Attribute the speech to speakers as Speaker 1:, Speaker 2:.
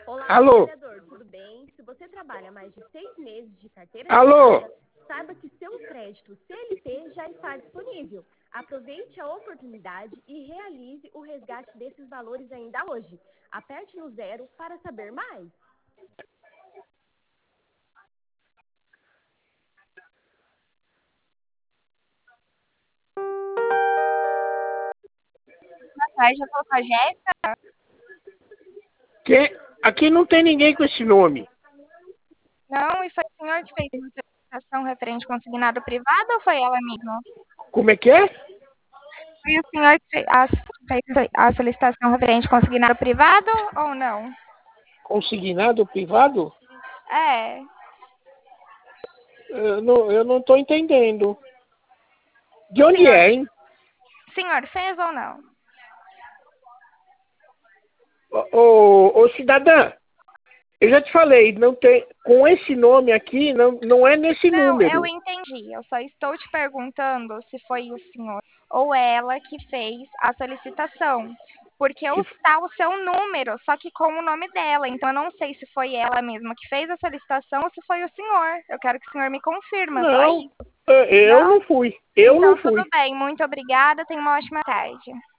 Speaker 1: Olá,
Speaker 2: Alô?
Speaker 1: trabalhador, tudo bem? Se você trabalha mais de 6 meses de carteira
Speaker 2: Alô?
Speaker 1: assinada, saiba que seu crédito CLT já está disponível. Aproveite a oportunidade e realize o resgate desses valores ainda hoje. Aperte no 0 para saber mais.
Speaker 3: Boa tarde, eu falo com a Jéssica.
Speaker 2: Aqui não tem ninguém com esse nome.
Speaker 3: Não, e foi o senhor que fez a solicitação referente consignado privado ou foi ela mesma?
Speaker 2: Como é que é?
Speaker 3: Foi o senhor que fez a solicitação referente consignado privado ou não?
Speaker 2: Consignado privado?
Speaker 3: É,
Speaker 2: Eu não estou entendendo. De onde
Speaker 3: senhor,
Speaker 2: é, hein?
Speaker 3: senhor fez ou não?
Speaker 2: Ô, cidadã, eu já te falei, não tem, com esse nome aqui, não é nesse
Speaker 3: Não, eu
Speaker 2: número.
Speaker 3: entendi. Eu só estou te perguntando se foi o senhor ou ela que fez a solicitação. Porque está o seu número, só que com o nome dela. Então eu não sei se foi ela mesma que fez a solicitação ou se foi o senhor. Eu quero que o senhor me confirma, só
Speaker 2: Não,
Speaker 3: isso.
Speaker 2: eu
Speaker 3: Não?
Speaker 2: não fui. Eu não
Speaker 3: Então
Speaker 2: fui.
Speaker 3: tudo bem. Muito obrigada. Tenha uma ótima tarde.